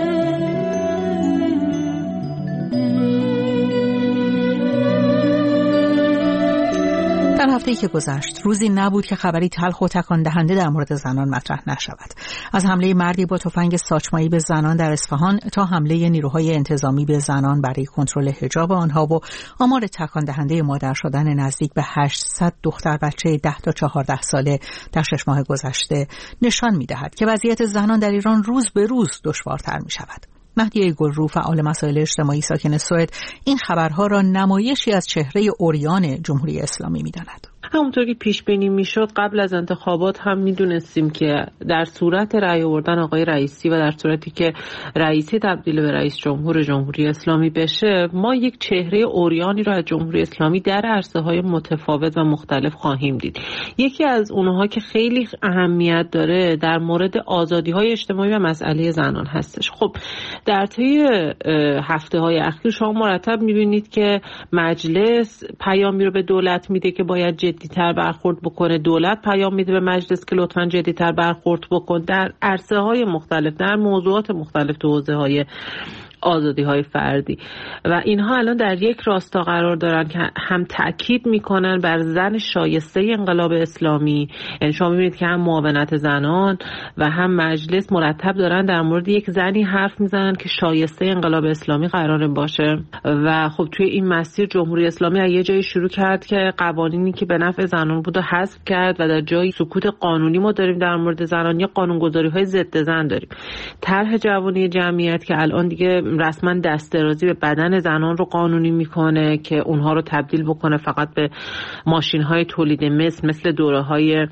در هفته‌ای که گذشت روزی نبود که خبری تلخ و تکان دهنده در مورد زنان مطرح نشود. از حمله مردی با تفنگ ساچمه‌ای به زنان در اصفهان تا حمله نیروهای انتظامی به زنان برای کنترل حجاب آنها و آمار تکان دهنده مادر شدن نزدیک به 800 دختر بچه 10 تا 14 ساله در 6 ماه گذشته نشان می‌دهد که وضعیت زنان در ایران روز به روز دشوارتر می‌شود. مهدیه گلرو، فعال مسائل اجتماعی ساکن سوئد، این خبرها را نمایشی از چهره عریان جمهوری اسلامی می‌داند. همونطور که پیش بینی میشد قبل از انتخابات هم میدونستیم که در صورت رأی آوردن آقای رئیسی و در صورتی که رئیسی تبدیل به رئیس جمهور جمهوری اسلامی بشه، ما یک چهره عریانی رو از جمهوری اسلامی در عرصه‌های متفاوت و مختلف خواهیم دید. یکی از اونها که خیلی اهمیت داره در مورد آزادی‌های اجتماعی و مسئله زنان هستش. خب در طی هفته‌های اخیر شما مرتب می‌بینید که مجلس پیامی رو به دولت میده که باید جدی‌تر برخورد بکنه، دولت پیام میده به مجلس که لطفاً جدی‌تر برخورد بکن در عرصه‌های مختلف، در موضوعات مختلف، تو حوزه‌های آزادی‌های فردی و اینها الان در یک راستا قرار دارن که هم تأکید میکنن بر زن شایسته انقلاب اسلامی. یعنی شما میبینید که هم معاونت زنان و هم مجلس مرتب دارن در مورد یک زنی حرف میزنن که شایسته انقلاب اسلامی قراره باشه و خب توی این مسیر جمهوری اسلامی از یه جایی شروع کرد که قوانینی که به نفع زنان بود حذف کرد و در جای سکوت قانونی ما داریم در مورد زنان یا قانونگذاری‌های ضد زن داریم. طرح جوانی جمعیت که الان دیگه رسما دست درازی به بدن زنان رو قانونی میکنه که اونها رو تبدیل بکنه فقط به ماشین‌های تولید مثل دوره‌های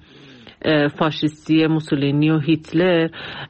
فاشیستی موسولینی و هیتلر،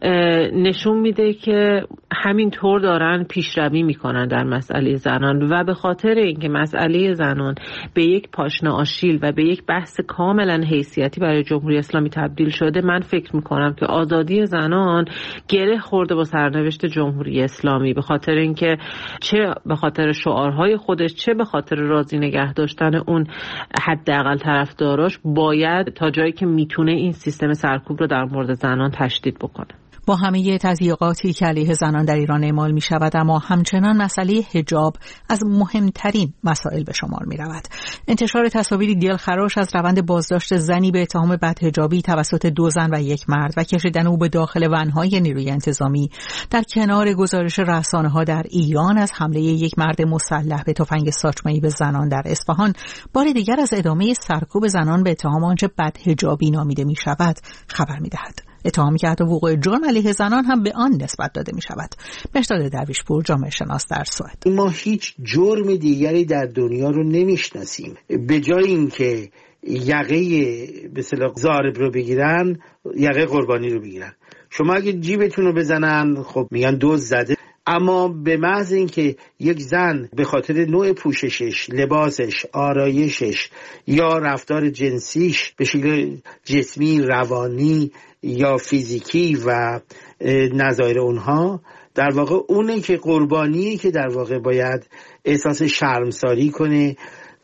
نشون میده که همین طور دارن پیشروی میکنن در مسئله زنان و به خاطر اینکه مسئله زنان به یک پاشنه آشیل و به یک بحث کاملا حیثیتی برای جمهوری اسلامی تبدیل شده، من فکر میکنم که آزادی زنان گره خورده با سرنوشت جمهوری اسلامی، به خاطر اینکه چه به خاطر شعارهای خودش چه به خاطر راضی نگه داشتن اون حداقل طرفداراش باید تا جایی که میتونه این سیستم سرکوب رو در مورد زنان تشدید بکنه. با همه تضییقاتی که علیه زنان در ایران اعمال می شود، اما همچنان مسئله حجاب از مهمترین مسائل به شمار می رود. انتشار تصاویری دلخراش از روند بازداشت زنی به اتهام بدحجابی توسط 2 زن و 1 مرد و کشیدن او به داخل ونهای نیروی انتظامی در کنار گزارش رسانه‌ها در ایران از حمله 1 مرد مسلح به تفنگ ساچمه‌ای به زنان در اصفهان بار دیگر از ادامه سرکوب زنان به اتهام آنچه بدحجابی نامیده می شود خبر می دهد. اتهامی که حتی وقوع جرم علیه زنان هم به آن نسبت داده می شود. مهرداد درویشپور، جامعه شناس در سوئد: ما هیچ جرم دیگری در دنیا رو نمیشناسیم. به جای اینکه یقه به اصطلاح ضارب رو بگیرن، یقه قربانی رو بگیرن. شما اگه جیبتون رو بزنن، خب میگن دزد زده. اما به محض اینکه یک زن به خاطر نوع پوششش، لباسش، آرایشش یا رفتار جنسیش به شکل جسمی، روانی یا فیزیکی و نظایر اونها، در واقع اونه که قربانیه که در واقع باید احساس شرمساری کنه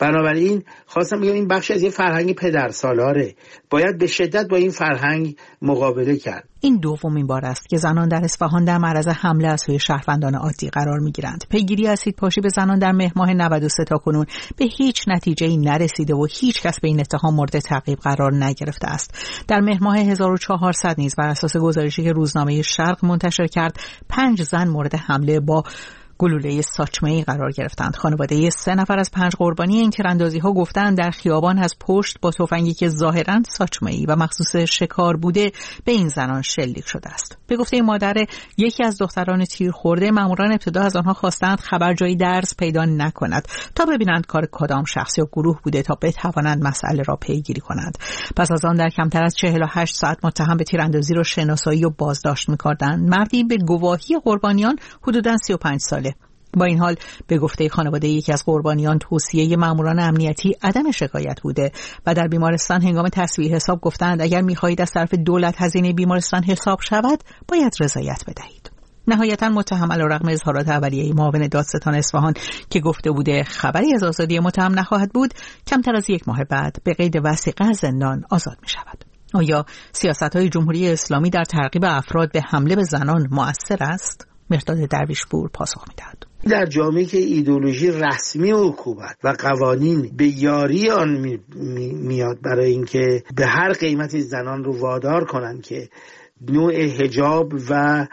بنابراین خواستم بگم این بخش از یه فرهنگ پدرسالاره، باید به شدت با این فرهنگ مقابله کرد. این دومین بار است که زنان در اصفهان در معرض حمله از سوی شهروندان عادی قرار می‌گیرند. پیگیری اسیدپاشی به زنان در مهر ماه 93 تا کنون به هیچ نتیجه‌ای نرسیده و هیچ کس به این اتهام مورد تعقیب قرار نگرفته است. در مهر ماه 1400 نیز بر اساس گزارشی که روزنامه شرق منتشر کرد 5 زن مورد حمله با گلوله ساچمه‌ای قرار گرفتند. خانواده 3 نفر از 5 قربانی این تیراندازی‌ها گفتند در خیابان از پشت با تفنگی که ظاهراً ساچمه‌ای و مخصوص شکار بوده به این زنان شلیک شده است. به گفته مادر یکی از دختران تیر خورده، ماموران ابتدا از آنها خواستند خبرجایی درس پیدا نکند تا ببینند کار کدام شخص یا گروه بوده تا بتوانند مسئله را پیگیری کنند. پس از آن در کمتر از 48 ساعت متهم به تیراندازی را شناسایی و بازداشت می‌کردند. مردی به گواهی قربانیان حدوداً 35 ساله. با این حال به گفته خانواده یکی از قربانیان توصیه ماموران امنیتی عدم شکایت بوده و در بیمارستان هنگام تسویه حساب گفتند اگر می‌خواهید از طرف دولت هزینه بیمارستان حساب شود باید رضایت بدهید. نهایتاً متهم علیرغم اظهارات اولیه معاون دادستان اصفهان که گفته بوده خبری از آزادی متهم نخواهد بود، کمتر از 1 ماه بعد به قید وثیقه از زندان آزاد می‌شود. آیا سیاست‌های جمهوری اسلامی در ترغیب افراد به حمله به زنان مؤثر است؟ مرداد درویشپور پاسخ می‌دهد. در جامعه که ایدئولوژی رسمی حکومت و قوانین به یاری آن میاد برای اینکه به هر قیمتی زنان رو وادار کنن که نوع حجاب و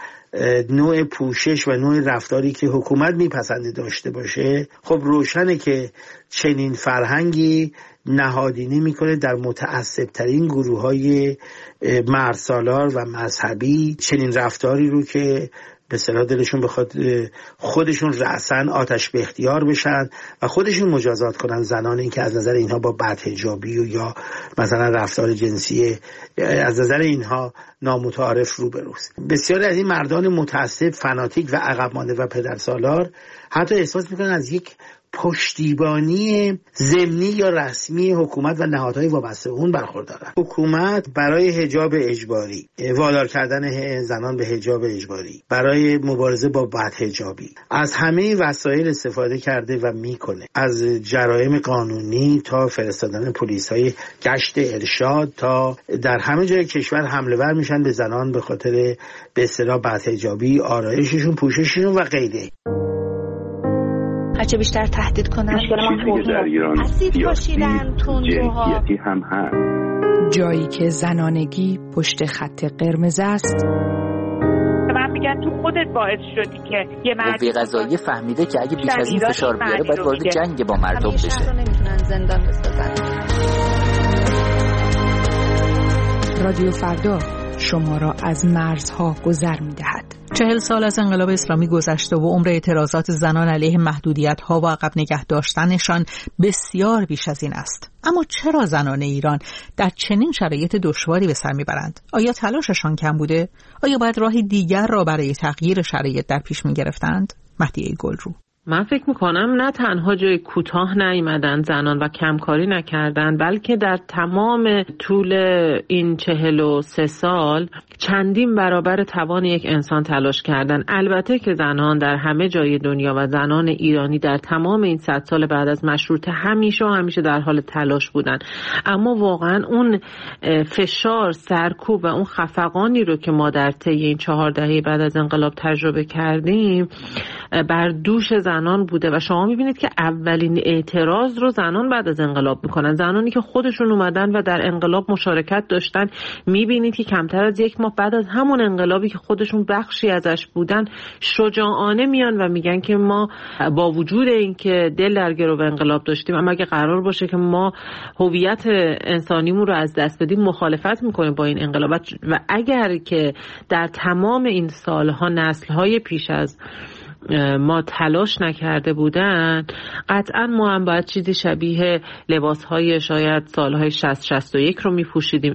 نوع پوشش و نوع رفتاری که حکومت میپسنده داشته باشه، خب روشنه که چنین فرهنگی نهادینه میکنه در متعصب‌ترین گروه‌های مردسالار و مذهبی چنین رفتاری رو که به اصطلاح دلشون بخواد خودشون رأساً آتش به اختیار بشن و خودشون مجازات کنن زنانی که از نظر اینها با بدحجابی و یا مثلا رفتار جنسی از نظر اینها نامتعارف روبروست. بسیاری از این مردان متعصب، فناتیک و عقب مانده و پدرسالار حتی احساس میکنن از یک پشتیبانی ضمنی یا رسمی حکومت و نهادهای وابسته اون برخوردارن. حکومت برای حجاب اجباری، وادار کردن زنان به حجاب اجباری، برای مبارزه با بدحجابی از همه وسایل استفاده کرده و میکنه، از جرایم قانونی تا فرستادن پلیس‌های گشت ارشاد تا در همه جای کشور حمله ور میشن به زنان به خاطر به اصطلاح بدحجابی، آرایششون، پوشششون و غیره. هرچه بیشتر تهدید کنن در ایران سیاسی جنسیتی هم هست. جایی که زنانگی پشت خط قرمز است. من میگن تو خودت باعث شدی که یه قوه قضاییه فهمیده که اگه بیش از این فشار بیاره باید وارد جنگ با مردم بشه. نمیتونن زندان بسازن. رادیو فردا شما را از مرزها گذر می‌دهد. 40 سال از انقلاب اسلامی گذشته و عمر اعتراضات زنان علیه محدودیت‌ها و عقب نگه داشتنشان بسیار بیش از این است. اما چرا زنان ایران در چنین شرایط دشواری به سر میبرند؟ آیا تلاششان کم بوده؟ آیا باید راهی دیگر را برای تغییر شرایط در پیش می‌گرفتند؟ مهدیه گلرو: من فکر میکنم نه تنها جای کوتاه نیامدن زنان و کمکاری نکردن، بلکه در تمام طول این 43 سال چندین برابر توان یک انسان تلاش کردن. البته که زنان در همه جای دنیا و زنان ایرانی در تمام این 100 سال بعد از مشروطه همیشه در حال تلاش بودن، اما واقعا اون فشار، سرکوب و اون خفقانی رو که ما در طی این 4 دهه بعد از انقلاب تجربه کردیم بر دوش زنان بوده و شما میبینید که اولین اعتراض رو زنان بعد از انقلاب میکنن. زنانی که خودشون اومدن و در انقلاب مشارکت داشتن، میبینید که کمتر از 1 ماه بعد از همون انقلابی که خودشون بخشی ازش بودن شجاعانه میان و میگن که ما با وجود اینکه دل در گرو انقلاب داشتیم، اما اگه قرار باشه که ما هویت انسانیمون رو از دست بدیم مخالفت میکنیم با این انقلاب. و اگر که در تمام این سالها نسل‌های پیش از ما تلاش نکرده بودن، قطعا ما هم باید چیزی شبیه لباسهای شاید سالهای 60-61 رو میپوشیدیم.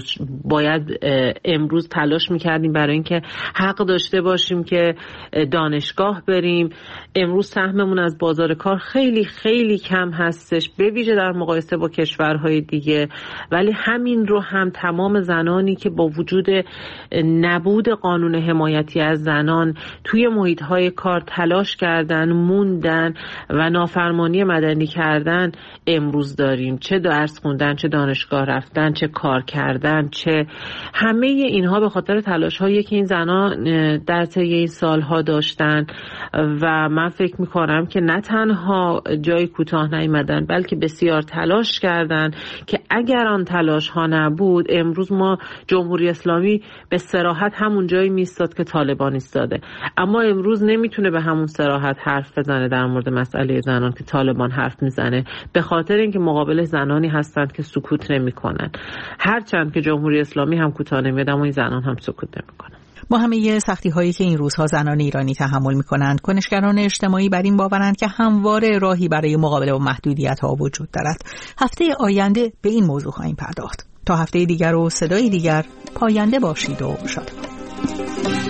امروز تلاش میکردیم برای اینکه حق داشته باشیم که دانشگاه بریم. امروز سهممون از بازار کار خیلی خیلی کم هستش، به ویژه در مقایسه با کشورهای دیگه، ولی همین رو هم تمام زنانی که با وجود نبود قانون حمایتی از زنان توی محیطهای کار تلاش کردن، موندن و نافرمانی مدنی کردن امروز داریم. چه درس خوندن، چه دانشگاه رفتن، چه کار کردن، چه همه اینها به خاطر تلاش هایی که این زنان در طی این سالها داشتن و من فکر میکنم که نه تنها جای کوتاه نیامدن بلکه بسیار تلاش کردن که اگر آن تلاش ها نبود امروز ما جمهوری اسلامی به صراحت همون جایی میستاد که طالبان ایستاده. اما امروز نمیتونه به همون صراحت حرف بزنه در مورد مسئله زنان که طالبان حرف میزنه، به خاطر اینکه مقابل زنانی هستند که سکوت نمیکنن. هرچند که جمهوری اسلامی هم کوتاه نمیاد اما این زنان هم سکوت نمیکنن. با همه سختی هایی که این روزها زنان ایرانی تحمل میکنند، کنشگران اجتماعی بر این باورند که همواره راهی برای مقابله با محدودیت ها وجود دارد. هفته آینده به این موضوع خواهیم پرداخت. تا هفته دیگر و صدای دیگر، پاینده باشید و شاد.